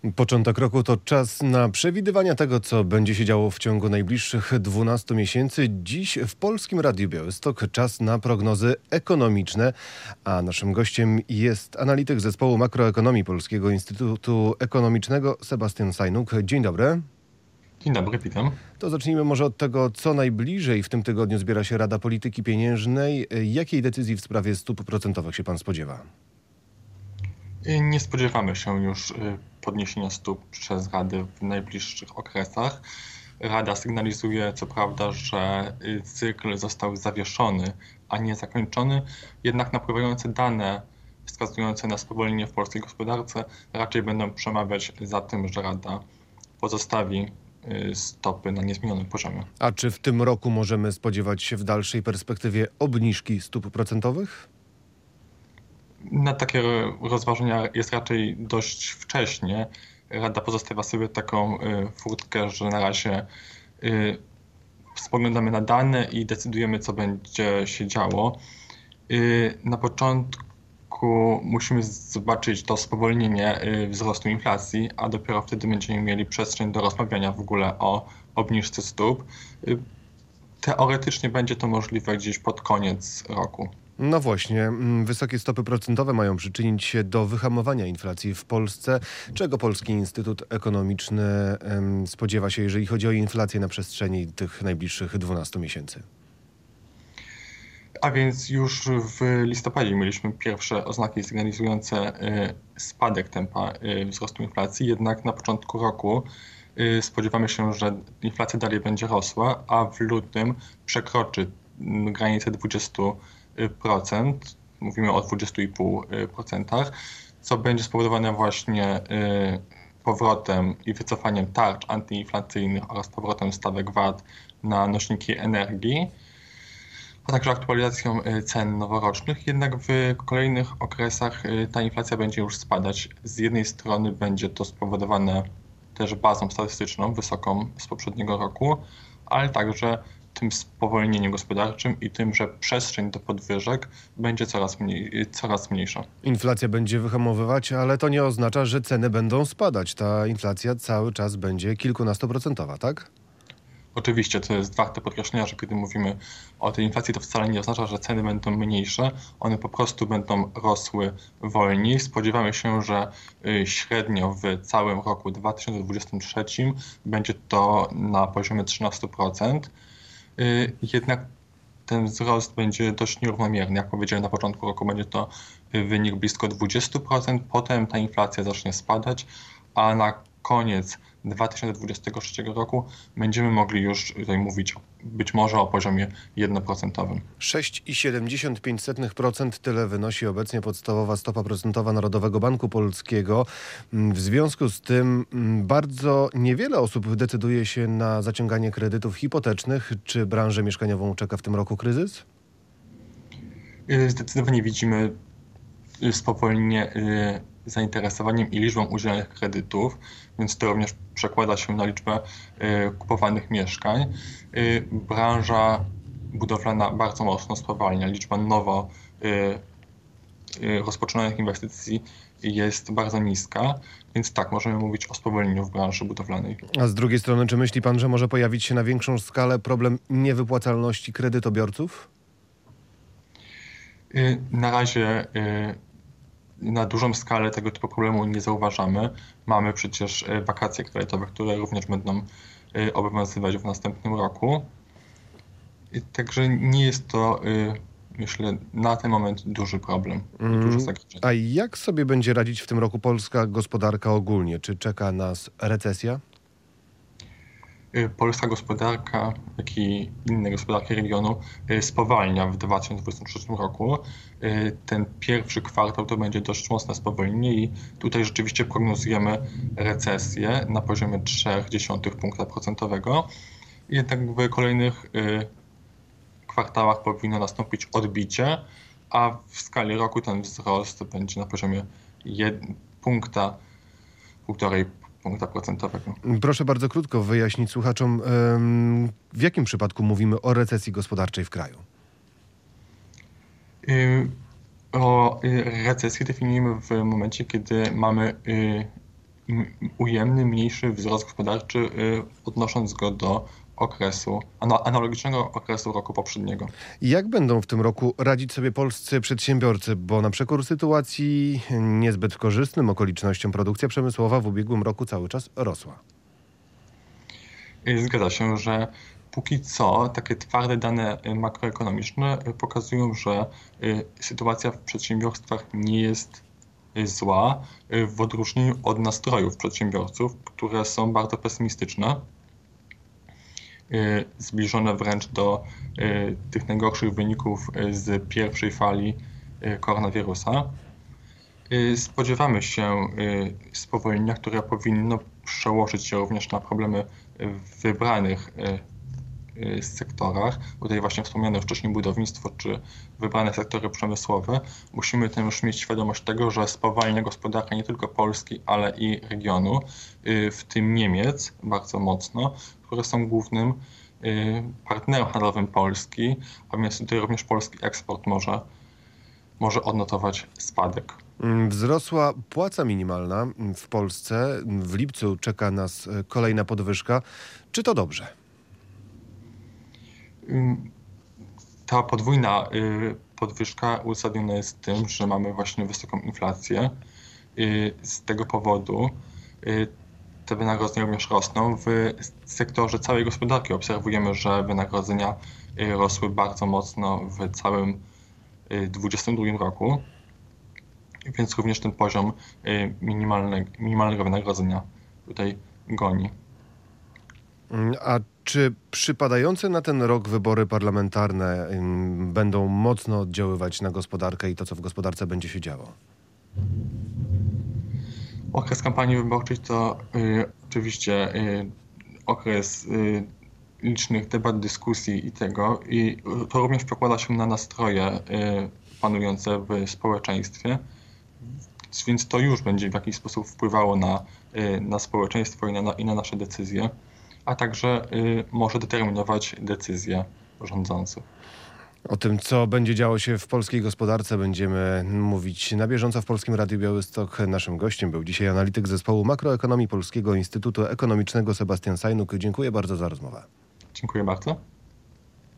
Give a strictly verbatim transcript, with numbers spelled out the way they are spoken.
Początek roku to czas na przewidywania tego, co będzie się działo w ciągu najbliższych dwunastu miesięcy. Dziś w Polskim Radiu Białystok czas na prognozy ekonomiczne, a naszym gościem jest analityk zespołu makroekonomii Polskiego Instytutu Ekonomicznego Sebastian Sajnuk. Dzień dobry. Dzień dobry, witam. To zacznijmy może od tego, co najbliżej w tym tygodniu zbiera się Rada Polityki Pieniężnej. Jakiej decyzji w sprawie stóp procentowych się pan spodziewa? Nie spodziewamy się już podniesienia stóp przez Radę w najbliższych okresach. Rada sygnalizuje co prawda, że cykl został zawieszony, a nie zakończony, jednak napływające dane wskazujące na spowolnienie w polskiej gospodarce raczej będą przemawiać za tym, że Rada pozostawi stopy na niezmienionym poziomie. A czy w tym roku możemy spodziewać się w dalszej perspektywie obniżki stóp procentowych? Na takie rozważania jest raczej dość wcześnie. Rada pozostawia sobie taką furtkę, że na razie spoglądamy na dane i decydujemy, co będzie się działo. Na początku musimy zobaczyć to spowolnienie wzrostu inflacji, a dopiero wtedy będziemy mieli przestrzeń do rozmawiania w ogóle o obniżce stóp. Teoretycznie będzie to możliwe gdzieś pod koniec roku. No właśnie, wysokie stopy procentowe mają przyczynić się do wyhamowania inflacji w Polsce. Czego Polski Instytut Ekonomiczny spodziewa się, jeżeli chodzi o inflację na przestrzeni tych najbliższych dwunastu miesięcy? A więc już w listopadzie mieliśmy pierwsze oznaki sygnalizujące spadek tempa wzrostu inflacji, jednak na początku roku spodziewamy się, że inflacja dalej będzie rosła, a w lutym przekroczy granicę dwudziestu procent. Mówimy o dwudziestu i pół procent, co będzie spowodowane właśnie powrotem i wycofaniem tarcz antyinflacyjnych oraz powrotem stawek V A T na nośniki energii, a także aktualizacją cen noworocznych. Jednak w kolejnych okresach ta inflacja będzie już spadać. Z jednej strony będzie to spowodowane też bazą statystyczną wysoką z poprzedniego roku, ale także tym spowolnieniem gospodarczym i tym, że przestrzeń do podwyżek będzie coraz, mniej, coraz mniejsza. Inflacja będzie wyhamowywać, ale to nie oznacza, że ceny będą spadać. Ta inflacja cały czas będzie kilkunastoprocentowa, tak? Oczywiście, to jest warte podkreślenia, że kiedy mówimy o tej inflacji, to wcale nie oznacza, że ceny będą mniejsze. One po prostu będą rosły wolniej. Spodziewamy się, że średnio w całym roku dwa tysiące dwudziestym trzecim będzie to na poziomie trzynastu procent. Jednak ten wzrost będzie dość nierównomierny. Jak powiedziałem na początku roku, będzie to wynik blisko dwudziestu procent, potem ta inflacja zacznie spadać, a na koniec dwa tysiące dwudziestego trzeciego roku będziemy mogli już tutaj mówić być może o poziomie jednoprocentowym. sześć przecinek siedemdziesiąt pięć procent tyle wynosi obecnie podstawowa stopa procentowa Narodowego Banku Polskiego. W związku z tym bardzo niewiele osób decyduje się na zaciąganie kredytów hipotecznych. Czy branżę mieszkaniową czeka w tym roku kryzys? Zdecydowanie widzimy spowolnienie zainteresowaniem i liczbą udzielonych kredytów, więc to również przekłada się na liczbę kupowanych mieszkań. Branża budowlana bardzo mocno spowalnia. Liczba nowo rozpoczynanych inwestycji jest bardzo niska, więc tak, możemy mówić o spowolnieniu w branży budowlanej. A z drugiej strony, czy myśli pan, że może pojawić się na większą skalę problem niewypłacalności kredytobiorców? Na razie na dużą skalę tego typu problemu nie zauważamy. Mamy przecież wakacje kredytowe, które również będą obowiązywać w następnym roku. Także nie jest to, myślę, na ten moment duży problem. Mm, duże zagrożenie. A jak sobie będzie radzić w tym roku polska gospodarka ogólnie? Czy czeka nas recesja? Polska gospodarka, jak i inne gospodarki regionu spowalnia w dwa tysiące dwudziestym trzecim roku. Ten pierwszy kwartał to będzie dość mocne spowolnienie i tutaj rzeczywiście prognozujemy recesję na poziomie trzy przecinek pięć punkta procentowego. Jednak w kolejnych kwartałach powinno nastąpić odbicie, a w skali roku ten wzrost będzie na poziomie jeden punkta, półtorej punkta procentowego. Proszę bardzo krótko wyjaśnić słuchaczom, w jakim przypadku mówimy o recesji gospodarczej w kraju? O recesji definiujemy w momencie, kiedy mamy ujemny, mniejszy wzrost gospodarczy, odnosząc go do okresu, analogicznego okresu roku poprzedniego. Jak będą w tym roku radzić sobie polscy przedsiębiorcy? Bo na przekór sytuacji niezbyt korzystnym okolicznościom produkcja przemysłowa w ubiegłym roku cały czas rosła. Zgadza się, że póki co takie twarde dane makroekonomiczne pokazują, że sytuacja w przedsiębiorstwach nie jest zła, w odróżnieniu od nastrojów przedsiębiorców, które są bardzo pesymistyczne, zbliżone wręcz do tych najgorszych wyników z pierwszej fali koronawirusa. Spodziewamy się spowolnienia, które powinno przełożyć się również na problemy w wybranych sektorach. Tutaj właśnie wspomniane wcześniej budownictwo czy wybrane sektory przemysłowe. Musimy też mieć świadomość tego, że spowalnia gospodarka nie tylko Polski, ale i regionu, w tym Niemiec bardzo mocno, które są głównym partnerem handlowym Polski, a więc tutaj również polski eksport może, może odnotować spadek. Wzrosła płaca minimalna w Polsce. W lipcu czeka nas kolejna podwyżka. Czy to dobrze? Ta podwójna podwyżka uzasadniona jest tym, że mamy właśnie wysoką inflację. Z tego powodu te wynagrodzenia również rosną. W sektorze całej gospodarki obserwujemy, że wynagrodzenia rosły bardzo mocno w całym dwudziestym drugim roku, więc również ten poziom minimalnego, minimalnego wynagrodzenia tutaj goni. A czy przypadające na ten rok wybory parlamentarne będą mocno oddziaływać na gospodarkę i to, co w gospodarce będzie się działo? Okres kampanii wyborczej to y, oczywiście y, okres y, licznych debat, dyskusji i tego. I to również przekłada się na nastroje y, panujące w społeczeństwie. Więc to już będzie w jakiś sposób wpływało na, y, na społeczeństwo i na, i na nasze decyzje, a także y, może determinować decyzje rządzących. O tym, co będzie działo się w polskiej gospodarce, będziemy mówić na bieżąco w Polskim Radiu Białystok. Naszym gościem był dzisiaj analityk zespołu makroekonomii Polskiego Instytutu Ekonomicznego Sebastian Sajnuk. Dziękuję bardzo za rozmowę. Dziękuję bardzo.